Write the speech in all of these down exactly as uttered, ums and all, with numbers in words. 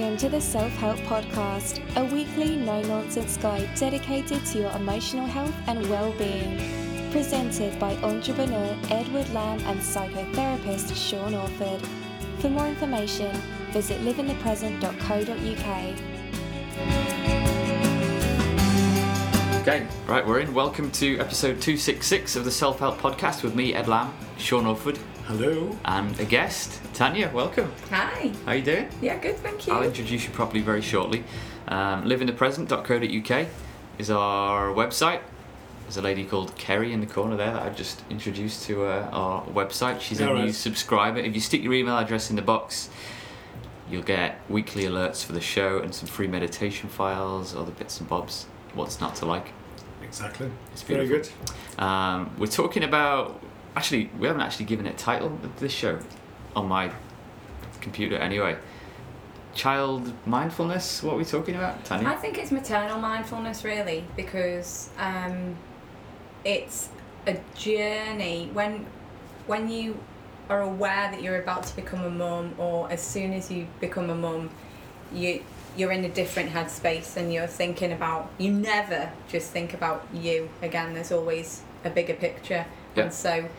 Welcome to the Self-Help Podcast, a weekly no-nonsense guide dedicated to your emotional health and well-being. Presented by entrepreneur Edward Lamb and psychotherapist Sean Orford. For more information, visit live in the present dot co dot uk. Okay, right, we're in. Welcome to episode two sixty-six of the Self-Help Podcast with me, Ed Lamb, Sean Orford. Hello. And a guest, Tanya, welcome. Hi. How you doing? Yeah, good, thank you. I'll introduce you properly very shortly. Um, live in the present dot co dot uk is our website. There's a lady called Kerry in the corner there that I've just introduced to uh, our website. She's a All right. new subscriber. If you stick your email address in the box, you'll get weekly alerts for the show and some free meditation files, other bits and bobs. What's not to like? Exactly. It's Very beautiful. good. Um, we're talking about... Actually, we haven't actually given it a title of this show on my computer anyway. Child mindfulness, what are we talking about, Tanya? I think it's maternal mindfulness, really, because um, it's a journey. When when you are aware that you're about to become a mum, or as soon as you become a mum, you you're in a different headspace and you're thinking about. You never just think about you again. There's always a bigger picture, Yeah. and so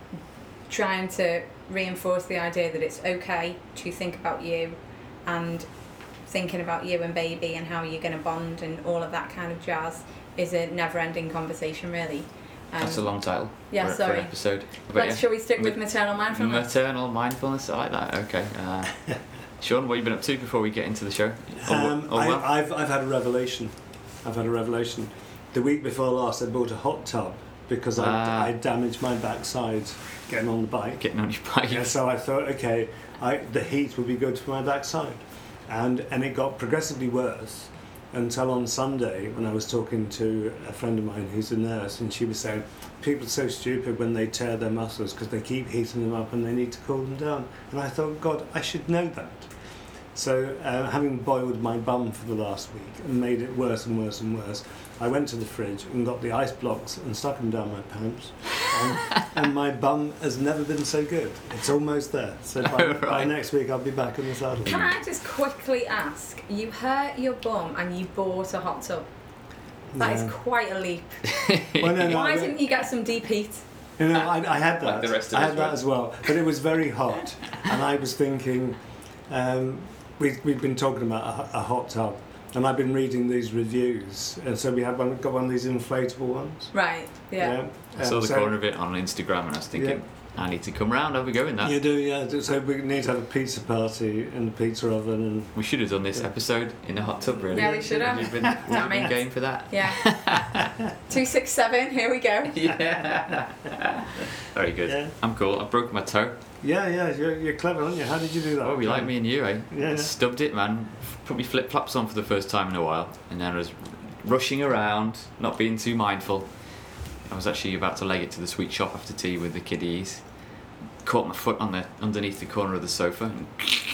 trying to reinforce the idea that it's okay to think about you, and thinking about you and baby and how you're going to bond and all of that kind of jazz is a never-ending conversation, really. Um, That's a long title yeah, for, for sorry. an episode. But Let's, yeah. shall we stick with Ma- maternal mindfulness? Maternal mindfulness, I like that. Okay. Uh, Sean, what have you been up to before we get into the show? All, Um, all I, well? I've I've had a revelation. I've had a revelation. The week before last, I bought a hot tub because Ah. I, I damaged my backside getting on the bike. Getting on your bike. Yeah, so I thought, okay, I, the heat would be good for my backside, and and it got progressively worse until on Sunday when I was talking to a friend of mine who's a nurse, and she was saying people are so stupid when they tear their muscles because they keep heating them up and they need to cool them down. And I thought, God, I should know that. So uh, having boiled my bum for the last week and made it worse and worse and worse, I went to the fridge and got the ice blocks and stuck them down my pants, and, and my bum has never been so good. It's almost there. So by, Oh, right. by next week I'll be back in the saddle. Can I just quickly ask, you hurt your bum and you bought a hot tub. That Yeah. is quite a leap. Well, no, no, Why I- didn't you get some deep heat? You know, I, I had that. Like the rest of I us, had that right? as well, but it was very hot, and I was thinking, um, we we've been talking about a, a hot tub, and I've been reading these reviews, and so we had one, got one of these inflatable ones. Right, yeah. I saw Um, the so- corner of it on Instagram and I was thinking, I need to come round, have we go in that? You do, yeah. So we need to have a pizza party in the pizza oven, and We should have done this Yeah. episode in the hot tub, really. Yeah, we should have. You've been, would you Damn been it. game for that? Yeah. two six seven, here we go. Yeah. Very good. Yeah. I'm cool. I broke my toe. yeah, yeah. You're, you're clever, aren't you? How did you do that? Oh, we like me and you, eh? Yeah. Stubbed it, man. Put me flip flops on for the first time in a while, and then I was rushing around, not being too mindful. I was actually about to leg it to the sweet shop after tea with the kiddies. Caught my foot on the underneath the corner of the sofa, and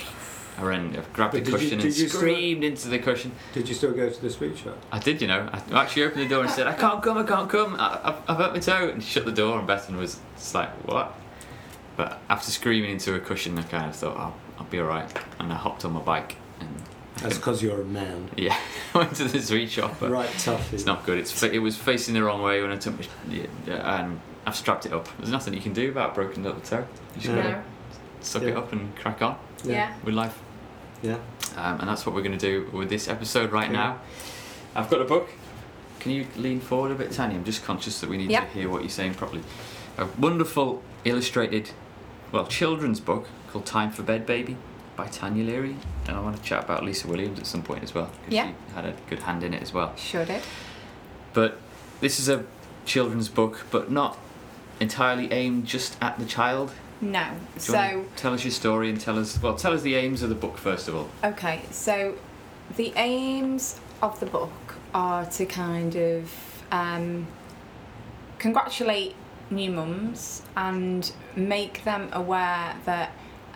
I ran, I grabbed But the did you- cushion did and you still- screamed into the cushion. Did you still go to the sweet shop? I did, you know. I actually opened the door and said, "I can't come, I can't come. I, I've, I've hurt my toe," and shut the door. And Bethan was just like, "What?" But after screaming into a cushion, I kind of thought, "I'll, I'll be all right," and I hopped on my bike and That's because you're a man. yeah, went to the sweet shop. But Right, tough. it's not good. It's fa- it was facing the wrong way when I took my yeah, yeah, and I've strapped it up. There's nothing you can do about a broken little toe. You just No. gotta No. suck Yeah. it up and crack on Yeah. with life. Yeah. Um, and that's what we're going to do with this episode right Okay. now. I've got a book. Can you lean forward a bit, Tanya? I'm just conscious that we need Yep. to hear what you're saying properly. A wonderful illustrated, well, children's book called Time for Bed, Baby by Tanya Leary. And I want to chat about Lisa Williams at some point as well, because Yeah. she had a good hand in it as well. Sure did. But this is a children's book, but not entirely aimed just at the child. No. Do you So, wanna tell us your story and tell us, well, tell us the aims of the book first of all. okay, so the aims of the book are to kind of um, congratulate new mums and make them aware that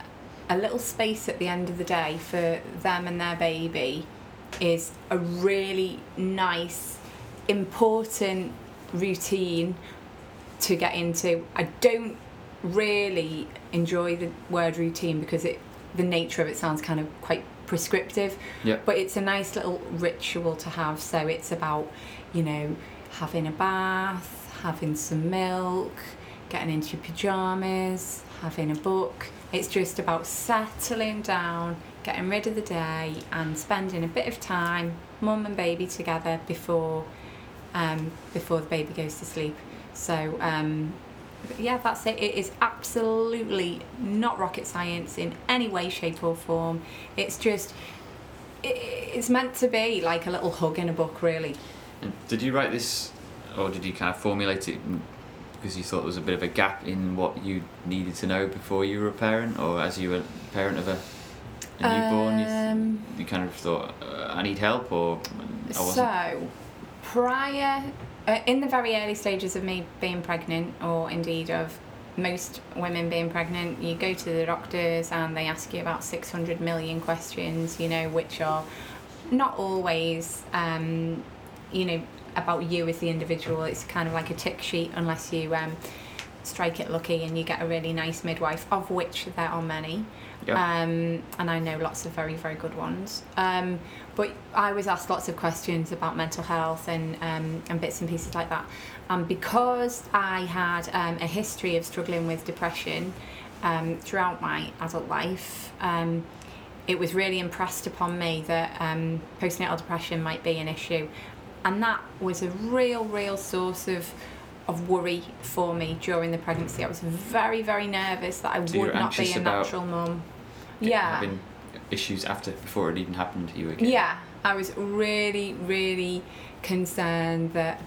a little space at the end of the day for them and their baby is a really nice, important routine to get into. I don't really enjoy the word routine because it the nature of it sounds kind of quite prescriptive, Yep. but it's a nice little ritual to have. So it's about, you know, having a bath, having some milk, getting into your pyjamas, having a book. It's just about settling down, getting rid of the day, and spending a bit of time, mum and baby together before um, before the baby goes to sleep. So um, yeah, that's it. It is absolutely not rocket science in any way, shape or form. It's just, it, it's meant to be like a little hug in a book, really. And did you write this, or did you kind of formulate it because you thought there was a bit of a gap in what you needed to know before you were a parent, or as you were a parent of a, a newborn, Um, you, you kind of thought, uh, I need help, or I wasn't? So, prior, uh, in the very early stages of me being pregnant, or indeed of most women being pregnant, you go to the doctors and they ask you about six hundred million questions, you know, which are not always, um, you know, about you as the individual. It's kind of like a tick sheet, unless you um, strike it lucky and you get a really nice midwife, of which there are many. Yeah. Um, and I know lots of very, very good ones. Um, but I was asked lots of questions about mental health and um, and bits and pieces like that. And because I had um, a history of struggling with depression um, throughout my adult life, um, it was really impressed upon me that um, postnatal depression might be an issue. And that was a real, real source of of worry for me during the pregnancy. I was very, very nervous that I So you would were not be anxious a about natural mum. Get- Yeah. Having issues after, before it even happened to you again. Yeah, I was really, really concerned that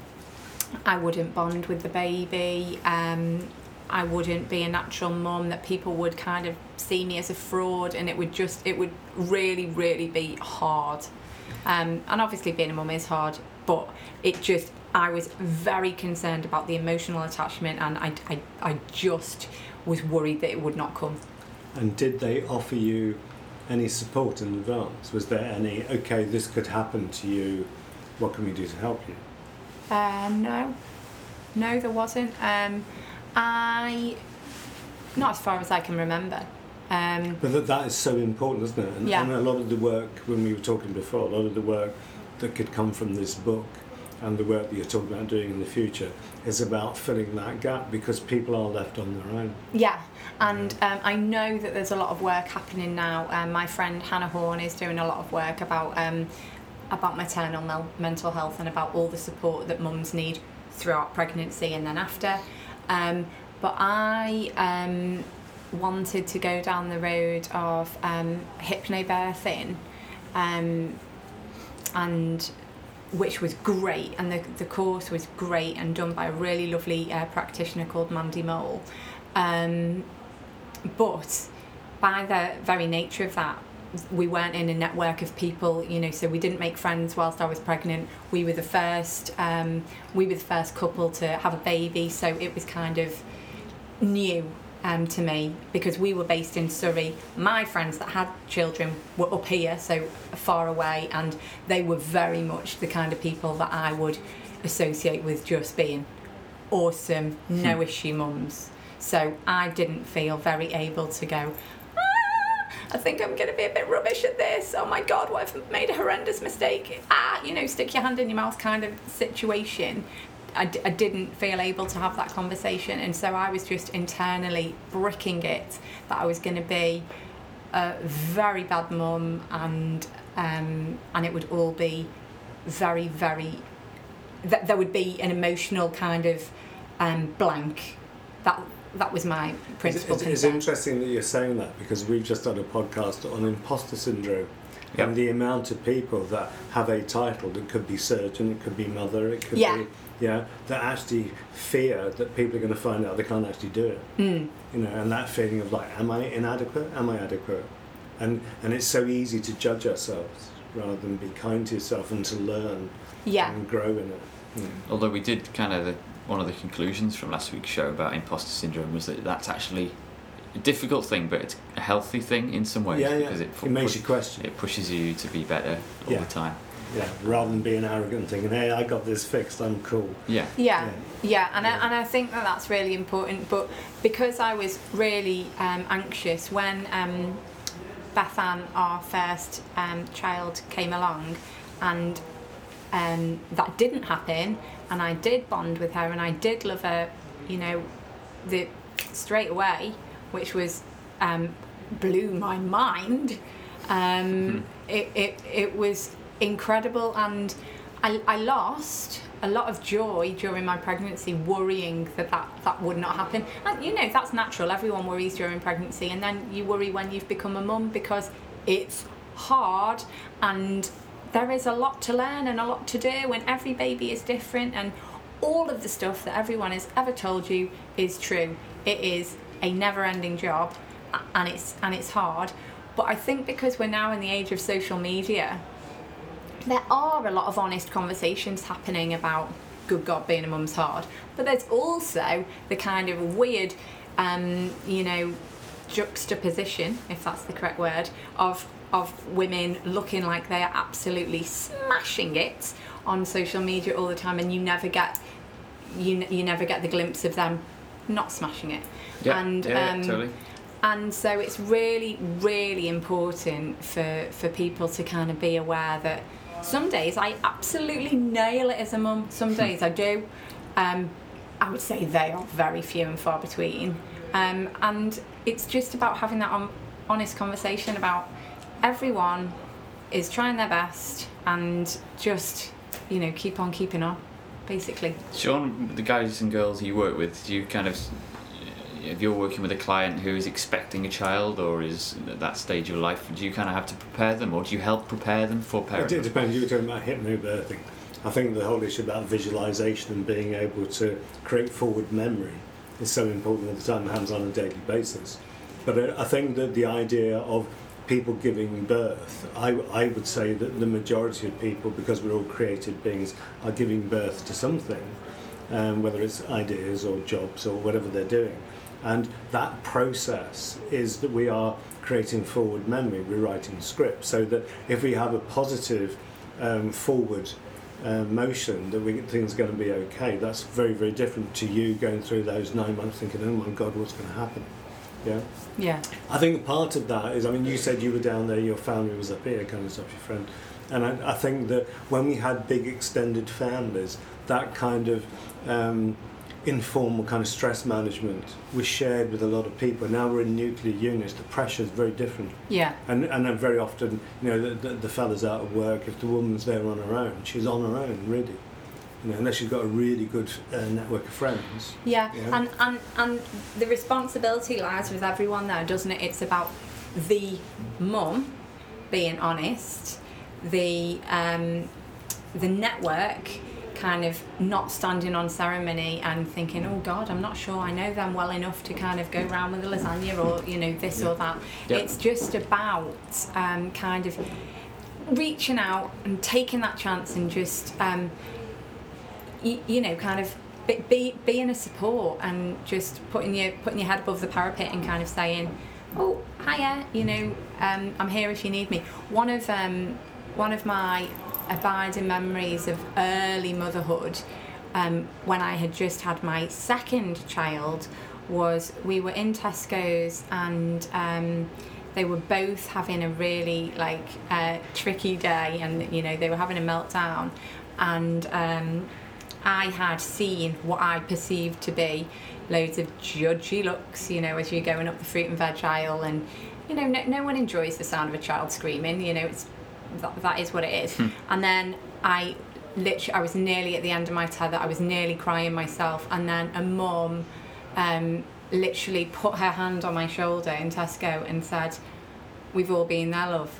I wouldn't bond with the baby. Um, I wouldn't be a natural mum, that people would kind of see me as a fraud, and it would just, it would really, really be hard. Um, and obviously being a mum is hard, but it just, I was very concerned about the emotional attachment, and I, I, I just was worried that it would not come. And did they offer you any support in advance? Was there any, okay, this could happen to you, what can we do to help you? Uh, no, no, there wasn't. Um, I, not as far as I can remember. Um, But that, that is so important, isn't it? And, Yeah. and a lot of the work, when we were talking before, a lot of the work that could come from this book and the work that you're talking about doing in the future is about filling that gap, because people are left on their own. yeah, and um, I know that there's a lot of work happening now. Um, my friend Hannah Horn is doing a lot of work about um, about maternal mel- mental health and about all the support that mums need throughout pregnancy and then after. Um, but I um, wanted to go down the road of um, hypnobirthing, um, and which was great, and the the course was great and done by a really lovely uh, practitioner called Mandy Mole. Um, but by the very nature of that, we weren't in a network of people, you know, so we didn't make friends whilst I was pregnant. We were the first, um, we were the first couple to have a baby, so it was kind of new um, to me, because we were based in Surrey. My friends that had children were up here, so far away, and they were very much the kind of people that I would associate with just being awesome, no issue mums. So I didn't feel very able to go, ah, I think I'm going to be a bit rubbish at this. Oh my God, what if I've made a horrendous mistake? Ah, you know, stick your hand in your mouth kind of situation. I, d- I didn't feel able to have that conversation, and so I was just internally bricking it that I was going to be a very bad mum, and um, and it would all be very, very, th- there would be an emotional kind of um, blank. That that was my principal It's, it's, it's concern. interesting that you're saying that, because we've just done a podcast on imposter syndrome. Yep. And the amount of people that have a title that could be surgeon, it could be mother, it could Yeah. be, yeah, that actually fear that people are going to find out they can't actually do it. Mm. You know, and that feeling of like, am I inadequate? Am I adequate? And and it's so easy to judge ourselves rather than be kind to yourself and to learn Yeah. and grow in it. Mm. Although we did kind of, the, one of the conclusions from last week's show about imposter syndrome was that that's actually a difficult thing, but it's a healthy thing in some ways. Yeah, yeah. Because it, It makes you question. It pushes you to be better all Yeah. the time. Yeah, rather than being arrogant, thinking, "Hey, I got this fixed. I'm cool." Yeah. Yeah, Yeah. yeah, and Yeah. I, and I think that that's really important. But because I was really um, anxious when um, Beth Ann, our first um, child, came along, and um, that didn't happen, and I did bond with her, and I did love her, you know, the straight away, which was um, blew my mind. Um, mm-hmm. it, it it was incredible, and I, I lost a lot of joy during my pregnancy, worrying that, that that would not happen. And you know, that's natural. Everyone worries during pregnancy, and then you worry when you've become a mum, because it's hard and there is a lot to learn and a lot to do, and every baby is different, and all of the stuff that everyone has ever told you is true. It is a never-ending job, and it's and it's hard. But I think because we're now in the age of social media, there are a lot of honest conversations happening about, good God, being a mum's hard. But there's also the kind of weird, um, you know, juxtaposition, if that's the correct word, of of women looking like they are absolutely smashing it on social media all the time, and you never get you you never get the glimpse of them not smashing it. Yeah, and yeah, um, totally. And so it's really, really important for for people to kind of be aware that some days I absolutely nail it as a mum. Some days I do. Um, I would say they are very few and far between. Um, and it's just about having that on, honest conversation about everyone is trying their best, and just, you know, keep on keeping on, basically. Sean, the guys and girls you work with, do you kind of, if you're working with a client who is expecting a child or is at that stage of life, do you kind of have to prepare them, or do you help prepare them for parenthood? It depends. You were talking about hypnobirthing. I think the whole issue about visualisation and being able to create forward memory is so important at the time it happens on a daily basis. But I think that the idea of people giving birth, I, I would say that the majority of people, because we're all creative beings, are giving birth to something, um, whether it's ideas or jobs or whatever they're doing. And that process is that we are creating forward memory, we're writing scripts, so that if we have a positive um, forward uh, motion that we things are going to be okay, that's very, very different to you going through those nine months thinking, oh my God, what's going to happen? Yeah. Yeah. I think part of that is, I mean, you said you were down there, your family was up here, kind of stuff, your friend. And I, I think that when we had big extended families, that kind of um, informal kind of stress management was shared with a lot of people. Now we're in nuclear units, the pressure is very different. Yeah. And and then very often, you know, the, the, the fella's out of work, if the woman's there on her own, she's on her own, really. You know, unless she's got a really good uh, network of friends. Yeah, yeah. And, and and the responsibility lies with everyone there, doesn't it? It's about the mum being honest, the um, the network kind of not standing on ceremony and thinking, oh God, I'm not sure I know them well enough to kind of go round with a lasagna or, you know, this yeah. or that. Yeah. It's just about um, kind of reaching out and taking that chance and just... Um, You, you know, kind of be, be being a support and just putting your putting your head above the parapet and kind of saying, oh, hiya, you know, um, I'm here if you need me. One of um, one of my abiding memories of early motherhood, um, when I had just had my second child, was we were in Tesco's and um, they were both having a really like uh, tricky day, and you know they were having a meltdown, and. Um, I had seen what I perceived to be loads of judgy looks, you know, as you're going up the fruit and veg aisle, and you know, no, no one enjoys the sound of a child screaming. You know, it's that, that is what it is. Hmm. And then I literally, I was nearly at the end of my tether. I was nearly crying myself, and then a mum um, literally put her hand on my shoulder in Tesco and said, "We've all been there, love."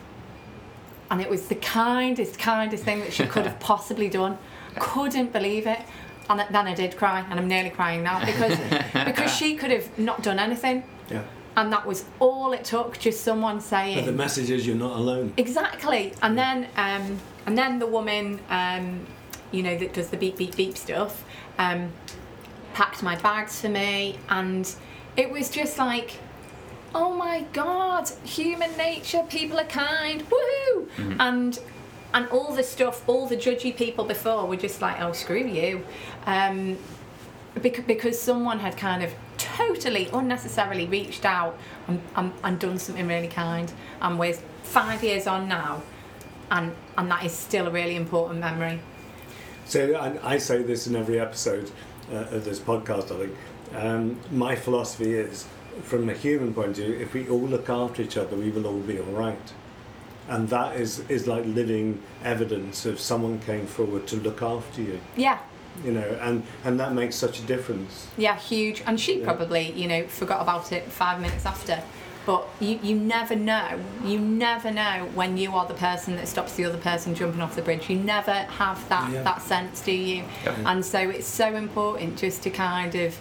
And it was the kindest, kindest thing that she could have possibly done. Couldn't believe it, and then I did cry, and I'm nearly crying now because because she could have not done anything, yeah. And that was all it took, just someone saying. But the message is you're not alone. Exactly, and then um, and then the woman, um, you know, that does the beep beep beep stuff, um, packed my bags for me, and it was just like, oh my God, human nature, people are kind, woohoo, mm-hmm. and. And all the stuff, all the judgy people before were just like, oh, screw you. Um, because, because someone had kind of totally unnecessarily reached out and, and, and done something really kind. And we're five years on now, and, and that is still a really important memory. So I, I say this in every episode uh, of this podcast, I think. Um, my philosophy is, from a human point of view, if we all look after each other, we will all be all right. And that is, is like living evidence of someone came forward to look after you. Yeah. You know, and, and that makes such a difference. Yeah, huge. And she Yeah. probably, you know, forgot about it five minutes after. But you, you never know. You never know when you are the person that stops the other person jumping off the bridge. You never have that, Yeah. that sense, do you? Yep. And so it's so important just to kind of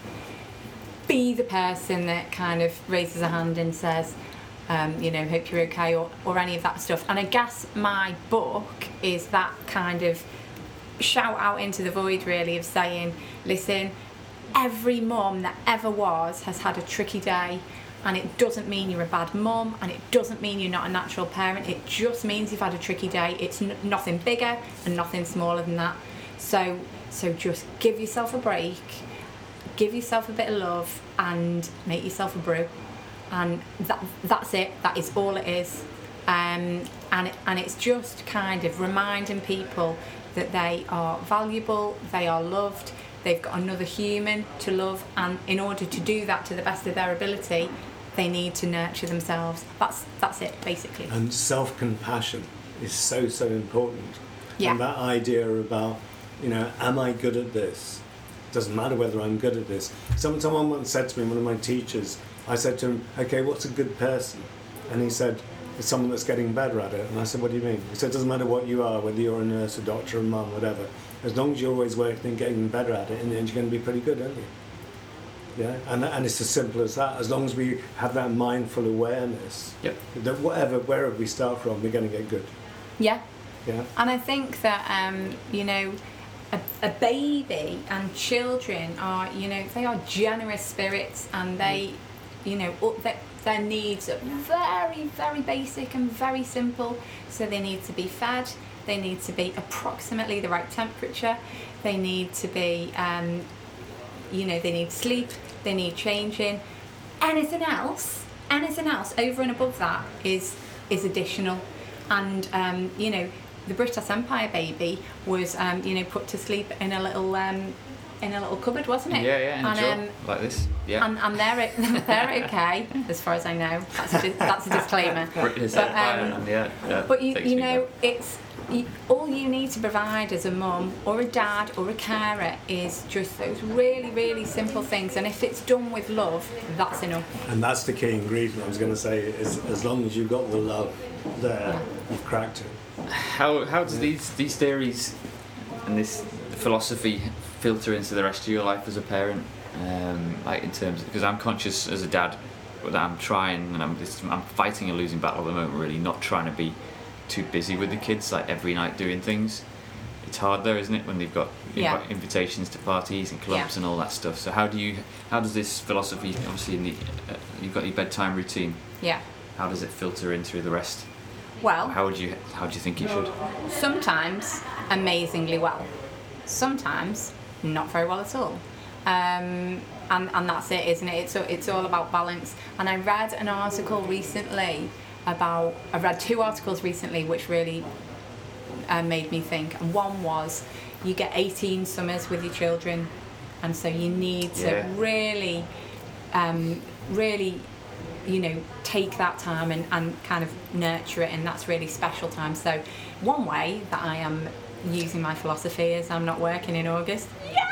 be the person that kind of raises a hand and says, um, you know, hope you're okay, or, or any of that stuff. And I guess my book is that kind of shout out into the void, really, of saying, listen, every mum that ever was has had a tricky day, and it doesn't mean you're a bad mum, and it doesn't mean you're not a natural parent. It just means you've had a tricky day. It's n- nothing bigger and nothing smaller than that. So, so just give yourself a break, give yourself a bit of love, and make yourself a brew. And that that's it. That is all it is. Um, and it, and it's just kind of reminding people that they are valuable, they are loved, they've got another human to love, and in order to do that to the best of their ability, they need to nurture themselves. That's that's it, basically. And self-compassion is so, so important. Yeah. And that idea about, you know, am I good at this? Doesn't matter whether I'm good at this. Some, someone once said to me, one of my teachers, I said to him, okay, what's a good person? And he said, it's someone that's getting better at it. And I said, what do you mean? He said, it doesn't matter what you are, whether you're a nurse, a doctor, a mum, whatever. As long as you're always working and getting better at it, in the end you're going to be pretty good, aren't you? Yeah, and, and it's as simple as that. As long as we have that mindful awareness, Yep. that whatever, wherever we start from, we're going to get good. Yeah. Yeah. And I think that, um, you know, a, a baby and children are, you know, they are generous spirits, and they, you know, up their, their needs are very, very basic and very simple. So they need to be fed, they need to be approximately the right temperature, they need to be, um, you know, they need sleep, they need changing. Anything else, anything else over and above that is is additional. And, um, you know, the British Empire baby was, um, you know, put to sleep in a little um, in a little cupboard, wasn't it? Yeah, yeah, in a and, jar, um, like this. Yeah. And, and they're they're okay, as far as I know. That's a, that's a disclaimer. British But, Empire, um, and yeah, yeah, But you, takes you me know, back. it's you, all you need to provide as a mum or a dad or a carer is just those really, really simple things. And if it's done with love, that's enough. And that's the key ingredient I was going to say, is as long as you've got the love there, you've cracked it. How how do these these theories and this philosophy filter into the rest of your life as a parent? Um, like in terms, because I'm conscious as a dad that I'm trying, and I'm this, I'm fighting a losing battle at the moment. Really, not trying to be too busy with the kids, like every night doing things. It's hard though, isn't it, when they've got Yeah. invi- invitations to parties and clubs Yeah. and all that stuff. So how do you how does this philosophy, obviously in the uh, you've got your bedtime routine, Yeah. how does it filter in through the rest? Well, How would you how do you think you should? sometimes amazingly well, sometimes not very well at all. Um, and, and that's it, isn't it? It's, it's all about balance. And I read an article recently about, I read two articles recently which really uh, made me think. And one was, you get eighteen summers with your children, and so you need to Yeah. really, um, really, you know, take that time and, and kind of nurture it, and that's really special time. So one way that I am using my philosophy is I'm not working in August.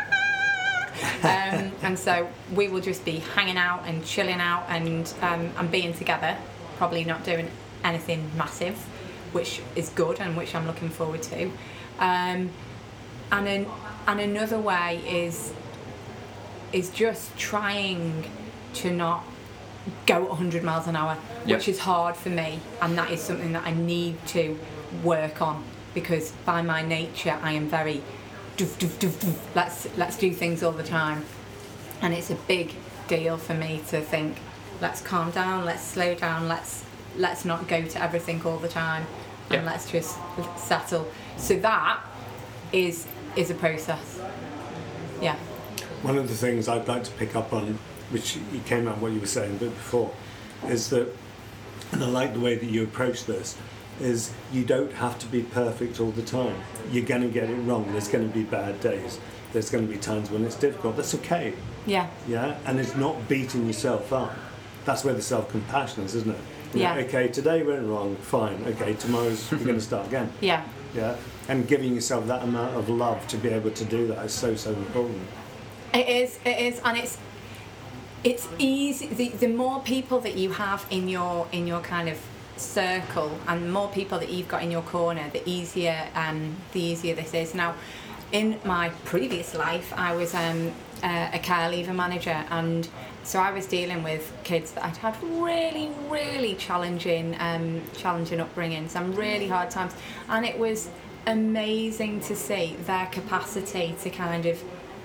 um, and so we will just be hanging out and chilling out and um, and being together, probably not doing anything massive, which is good and which I'm looking forward to. Um, and an, and another way is is just trying to not go one hundred miles an hour, Yep. which is hard for me, and that is something that I need to work on, because by my nature I am very doof, doof, doof, doof, let's let's do things all the time, and it's a big deal for me to think, let's calm down, let's slow down, let's let's not go to everything all the time, and Yep. let's just settle. So that is is a process. Yeah. One of the things I'd like to pick up on which you came out what you were saying a bit before, is that, and I like the way that you approach this, is you don't have to be perfect all the time. You're going to get it wrong. There's going to be bad days. There's going to be times when it's difficult. That's okay. Yeah. Yeah, and it's not beating yourself up. That's where the self-compassion is, isn't it? You Yeah. know, okay, today went wrong. Fine. Okay, tomorrow's we're going to start again. Yeah. Yeah, and giving yourself that amount of love to be able to do that is so so important. It is, it is, and it's it's easy. The, the more people that you have in your in your kind of circle, and the more people that you've got in your corner, the easier um the easier this is. Now, in my previous life, I was um uh, a care leaver manager, and so I was dealing with kids that had had really, really challenging, um, challenging upbringing, some really hard times, and it was amazing to see their capacity to kind of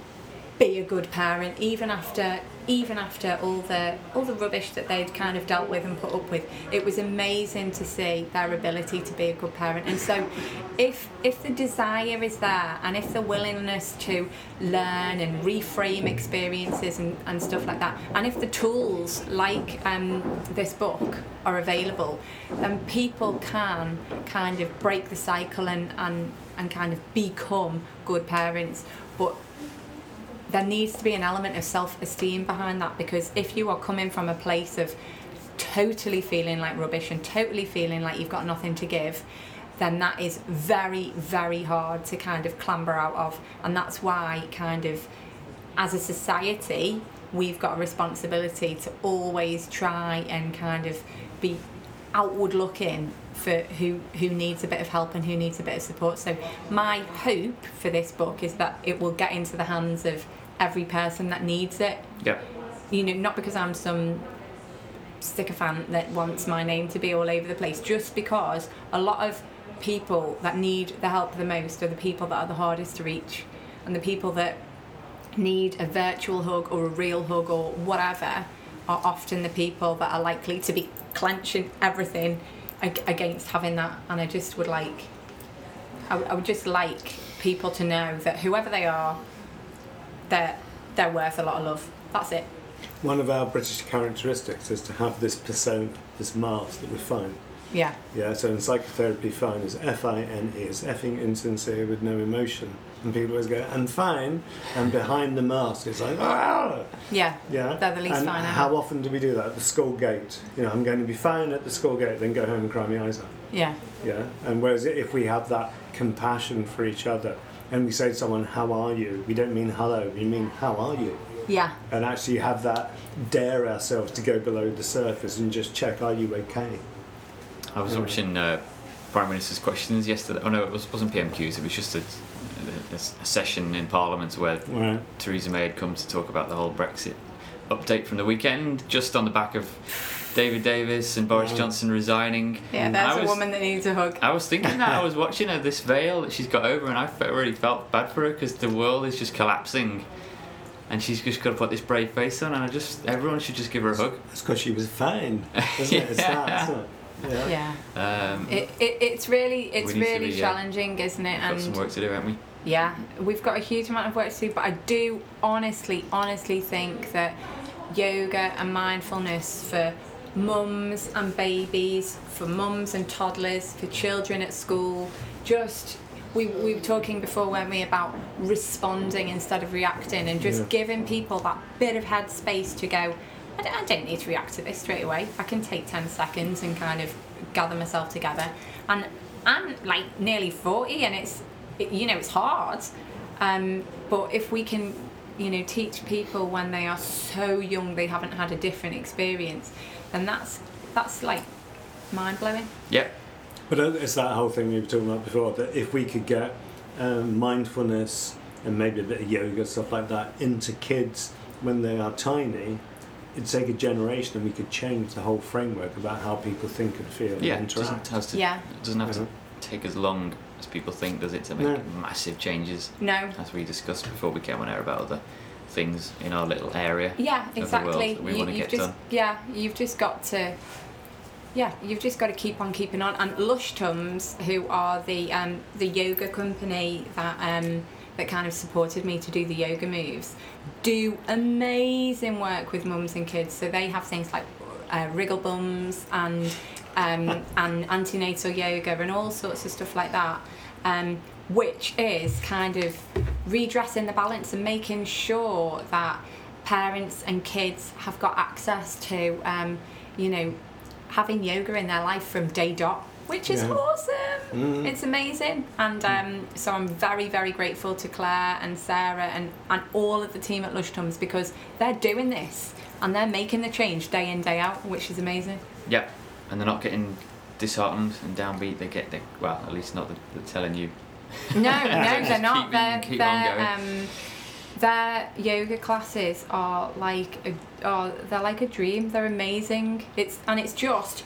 be a good parent, even after, even after all the all the rubbish that they'd kind of dealt with and put up with. It was amazing to see their ability to be a good parent. And so, if if the desire is there, and if the willingness to learn and reframe experiences and, and stuff like that, and if the tools like um, this book are available, then people can kind of break the cycle and and, and kind of become good parents. But there needs to be an element of self-esteem behind that, because if you are coming from a place of totally feeling like rubbish and totally feeling like you've got nothing to give, then that is very, very hard to kind of clamber out of. And that's why kind of as a society we've got a responsibility to always try and kind of be outward looking for who who needs a bit of help and who needs a bit of support. So my hope for this book is that it will get into the hands of every person that needs it. Yeah. You know, not because I'm some sycophant that wants my name to be all over the place, just because a lot of people that need the help the most are the people that are the hardest to reach, and the people that need a virtual hug or a real hug or whatever are often the people that are likely to be clenching everything ag- against having that. And I just would like I, w- I would just like people to know that whoever they are, they're they're worth a lot of love. That's it. One of our British characteristics is to have this persona, this mask that we find. Yeah. Yeah, so in psychotherapy, fine is F I N E, is effing insincere with no emotion. And people always go, and fine, and behind the mask it's like, ah! Yeah. Yeah. They're the least and fine ever. how often do we do that? At the school gate. You know, I'm going to be fine at the school gate, then go home and cry my eyes out. Yeah. Yeah, and whereas if we have that compassion for each other, and we say to someone, how are you? We don't mean hello, we mean how are you? Yeah. And actually have that, dare ourselves to go below the surface and just check, are you okay? I was watching uh, Prime Minister's questions yesterday. Oh no, it was, wasn't P M Qs, it was just a, a, a session in Parliament where Right. Theresa May had come to talk about the whole Brexit update from the weekend, just on the back of David Davis and Boris Wow. Johnson resigning. Yeah, And there's I a was- woman that needs a hug. I was thinking that, I was watching her, this veil that she's got over, and I fe- really felt bad for her because the world is just collapsing. And she's just got to put this brave face on, and I just everyone should just give her a hug. It's because she was fine, isn't it? It's that, isn't it? Yeah. Yeah. Um, It, it it's really it's We need to really be, yeah. challenging, isn't it? we've got some And work to do, haven't we? yeah, we've got a huge amount of work to do, but I do honestly, honestly think that yoga and mindfulness for mums and babies, for mums and toddlers, for children at school, just we, we were talking before, weren't we, about responding instead of reacting, and just Yeah. giving people that bit of headspace to go, I don't, I don't need to react to this straight away. I can take ten seconds and kind of gather myself together. And I'm like nearly forty, and it's, it, you know, it's hard. Um, but if we can, you know, teach people when they are so young they haven't had a different experience, then that's that's like mind blowing. Yep. But it's that whole thing we were talking about before, that if we could get um, mindfulness and maybe a bit of yoga, stuff like that, into kids when they are tiny, it'd take a generation and we could change the whole framework about how people think and feel Yeah, and it doesn't, interact. has to, Yeah. it doesn't have Yeah. to take as long as people think, does it, to make No. massive changes, No. as we discussed before we came on air about other things in our little area Yeah, of the exactly. world that we You- want to you've get just, done. Yeah, you've just got to. Yeah, you've just got to keep on keeping on. And Lush Tums, who are the um, the yoga company that um, that kind of supported me to do the yoga moves, do amazing work with mums and kids. So they have things like uh, wriggle bums and um, and antenatal yoga and all sorts of stuff like that, um, which is kind of redressing the balance and making sure that parents and kids have got access to, um, you know, having yoga in their life from day dot, which is Yeah. awesome. Mm. It's amazing. And um, so I'm very, very grateful to Claire and Sarah and, and all of the team at Lush Tums, because they're doing this and they're making the change day in, day out, which is amazing. Yep, and they're not getting disheartened and downbeat. They get, they, well, at least not the, they're telling you. No, no, Just they're not. keep- They're, keep on they're, going. um, their yoga classes are like a, oh, they're like a dream. They're amazing. It's and it's just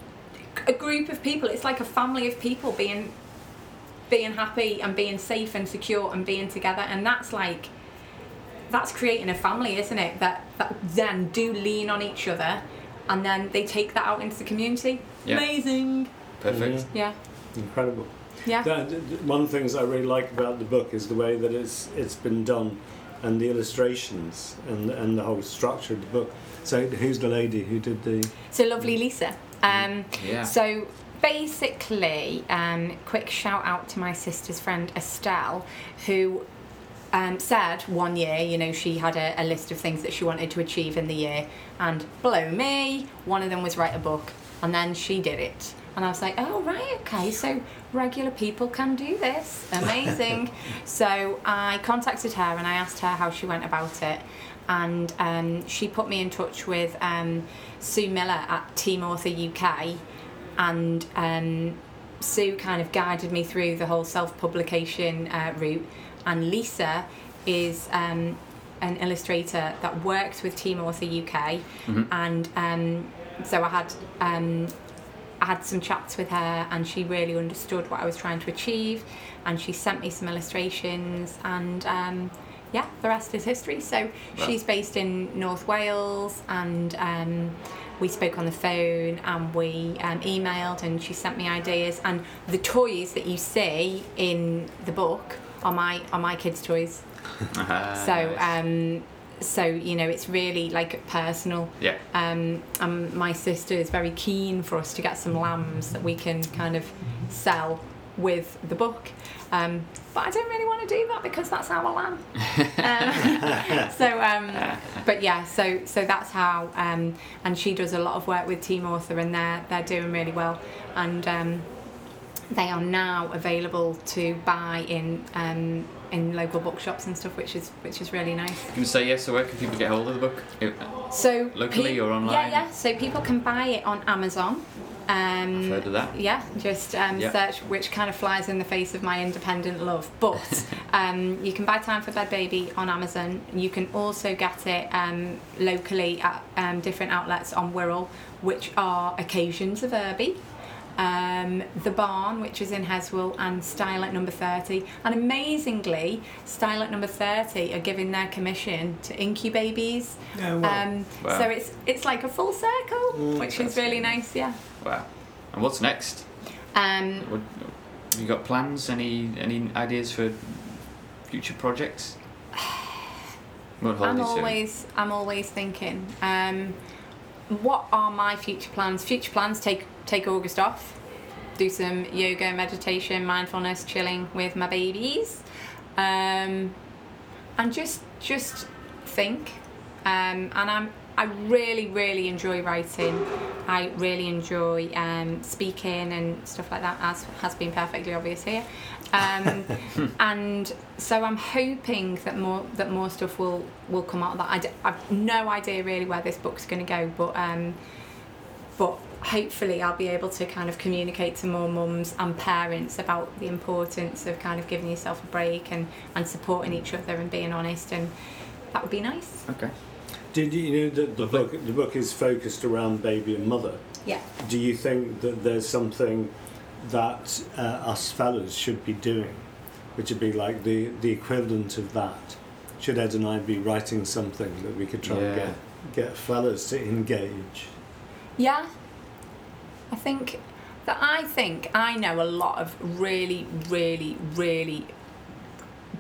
a group of people. It's like a family of people being being happy and being safe and secure and being together. And that's like that's creating a family, isn't it? That that then do lean on each other, and then they take that out into the community. Yeah. Amazing. Perfect. Mhm. Yeah. Incredible. Yeah. That- one of the things I really like about the book is the way that it's it's been done, and the illustrations and and the whole structure of the book. So who's the lady who did the? So lovely Lisa. Um, Yeah. So basically, um, quick shout out to my sister's friend Estelle, who um, said one year, you know, she had a, a list of things that she wanted to achieve in the year, and blow me, one of them was write a book, and then she did it. And I was like, oh, right, okay, so regular people can do this. Amazing. So I contacted her and I asked her how she went about it. And um, she put me in touch with um, Sue Miller at Team Author U K. And um, Sue kind of guided me through the whole self-publication uh, route. And Lisa is um, an illustrator that works with Team Author U K. Mm-hmm. And um, so I had... Um, I had some chats with her and she really understood what I was trying to achieve, and she sent me some illustrations, and um, yeah, the rest is history. So Wow. she's based in North Wales, and um, we spoke on the phone and we um, emailed, and she sent me ideas, and the toys that you see in the book are my are my kids' toys. Ah, So nice. um, so you know, it's really like personal. yeah. Um, and my sister is very keen for us to get some lambs that we can kind of sell with the book. Um, but I don't really want to do that because that's our lamb. um, so, um, but yeah, so so that's how. Um, and she does a lot of work with Team Author, and they're they're doing really well. And um, they are now available to buy in um, in local bookshops and stuff, which is which is really nice. Can you say yes? So where can people get hold of the book? It- So Locally pe- or online? Yeah, yeah. So people can buy it on Amazon. Um, I've heard of that. Yeah, just um, Yeah. search, which kind of flies in the face of my independent love. But um, you can buy Time for Bed Baby on Amazon. You can also get it um, locally at um, different outlets on Wirral, which are Occasions of Irby. Um, the Barn, which is in Heswell, and Style at Number thirty. And amazingly, Style at Number thirty are giving their commission to Incubabies. Oh, wow. Um, Wow. So it's it's like a full circle, Mm, which that's is really nice, yeah. Wow. And what's next? Um, What, have you got plans? Any any ideas for future projects? Won't hold I'm you soon. always I'm always thinking, um, what are my future plans? Future plans: take take August off, do some yoga, meditation, mindfulness, chilling with my babies, um, and just just think. Um, and I'm I really really enjoy writing. I really enjoy um, speaking and stuff like that, as has been perfectly obvious here. Um, and so I'm hoping that more that more stuff will, will come out of that. I d- I've no idea really where this book's going to go, but um, but hopefully I'll be able to kind of communicate to more mums and parents about the importance of kind of giving yourself a break and, and supporting each other and being honest, and that would be nice. Okay. Did you, you know that the Lovely. book the book is focused around baby and mother? Yeah. Do you think that there's something that uh, us fellas should be doing, which would be like the, the equivalent of that? Should Ed and I be writing something that we could try and Yeah. get get fellas to engage? Yeah. I think that I think I know a lot of really, really, really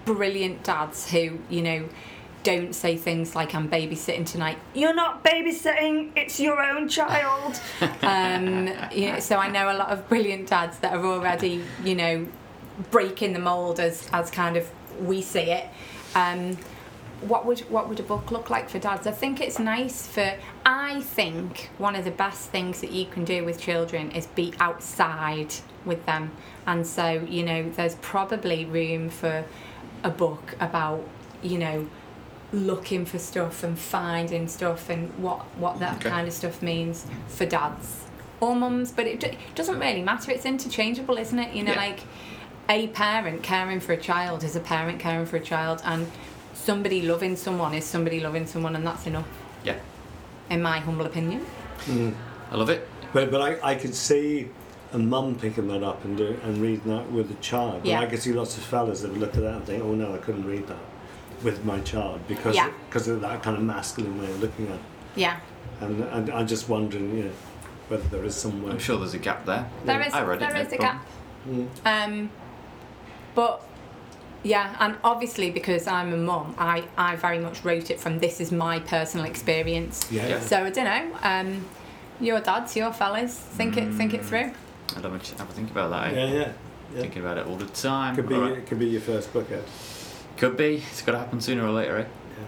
brilliant dads who, you know, don't say things like, I'm babysitting tonight. You're not babysitting, it's your own child. um, you know, so I know a lot of brilliant dads that are already, you know, breaking the mould as, as kind of we see it. Um, what would what would a book look like for dads? I think it's nice for, I think one of the best things that you can do with children is be outside with them. And so, you know, there's probably room for a book about, you know, looking for stuff and finding stuff and what, what that Okay. kind of stuff means for dads or mums, but it, it doesn't really matter. It's interchangeable, isn't it? You know, Yeah. like a parent caring for a child is a parent caring for a child, and somebody loving someone is somebody loving someone, and that's enough, Yeah, in my humble opinion. Mm. I love it. But but I, I could see a mum picking that up and do, and reading that with a child. Yeah. And I could see lots of fellas that would look at that and think, oh no, I couldn't read that with my child because Yeah. because of that kind of masculine way of looking at it. Yeah. And, and I'm just wondering, you know, whether there is somewhere. I'm sure there's a gap there. There is, I read there it, no is a problem. gap. Mm. Um, but yeah, and obviously because I'm a mum, I, I very much wrote it from this is my personal experience. Yeah. Yeah. So I don't know. Um, your dads, your fellas, think it think it through. I don't much have a think about that. Eh? Yeah, yeah. yeah. Thinking about it all the time. Could be All right. it could be your first book, Ed. Could be. It's got to happen sooner or later, eh?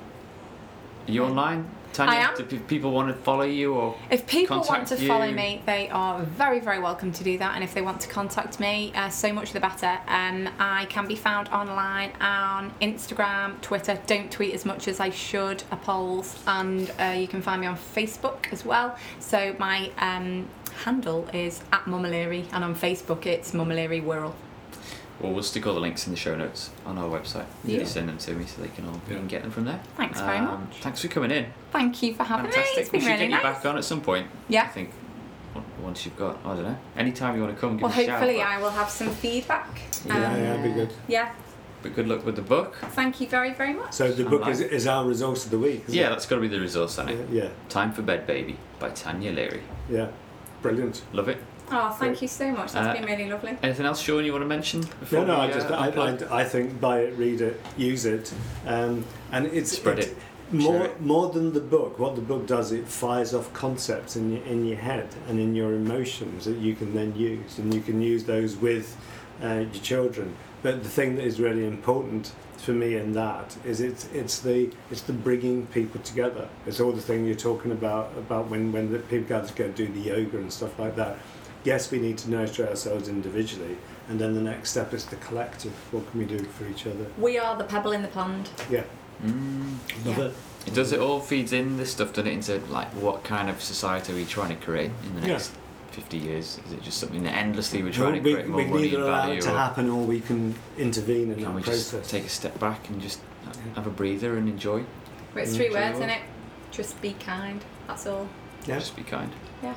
Are you online, Tanya? I am. Do pe- people want to follow you or If people want contact to follow you? me, they are very, very welcome to do that. And if they want to contact me, uh, so much the better. Um, I can be found online on Instagram, Twitter. Don't tweet as much as I should, a polls. And uh, you can find me on Facebook as well. So my um, handle is at Mum O'Leary, and on Facebook it's Mum O'Leary Whirl. Well, we'll stick all the links in the show notes on our website. Yeah. You send them to me so they can all you Yeah. can get them from there. Thanks very Um, much. Thanks for coming in. Thank you for having Fantastic. me. It's we been should really get nice. you back on at some point. Yeah. I think on- once you've got, I don't know, anytime you want to come, give Well, us a shout. hopefully but- I will have some feedback. Yeah, yeah, that'd be good. Yeah. But good luck with the book. Thank you very, very much. So the I'm book like- is, is our resource of the week, isn't Yeah, it? that's got to be the resource on it. Yeah, Time for Bed Baby by Tanya Leary. yeah. Brilliant. Love it. Oh, thank you so much. That's Uh, been really lovely. Anything else, Sean, you want to mention? Before No, no, we, I just, uh, I, unplug? I, I think buy it, read it, use it, um, and it's Spread it's it, more share it. more than the book. What the book does, it fires off concepts in your in your head and in your emotions that you can then use, and you can use those with uh, your children. But the thing that is really important for me in that is it's it's the it's the bringing people together. It's all the thing you're talking about about when when the people gather to go do the yoga and stuff like that. Yes, we need to nurture ourselves individually, and then the next step is the collective. What can we do for each other? We are the pebble in the pond. Yeah, Mm. love Yeah. it. It does it all feeds in this stuff, doesn't it, into like what kind of society are we trying to create in the Yeah. next fifty years? Is it just something that endlessly we're trying we, to create more we can money either and allow value, it to or happen, or we can intervene in can that we process. just take a step back and just have a breather and enjoy? But it's Mm, three enjoy words, it. isn't it? Just be kind. That's all. Yeah, Just be kind. Yeah.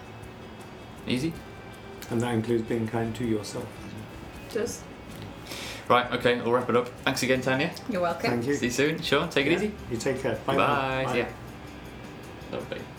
Easy. and that includes being kind to yourself. Just. Right. Okay. I'll wrap it up. Thanks again, Tanya. You're welcome. Thank you. See you soon. Sean, take it Yeah. easy. You take care. Bye. Bye. now. See ya. Lovely.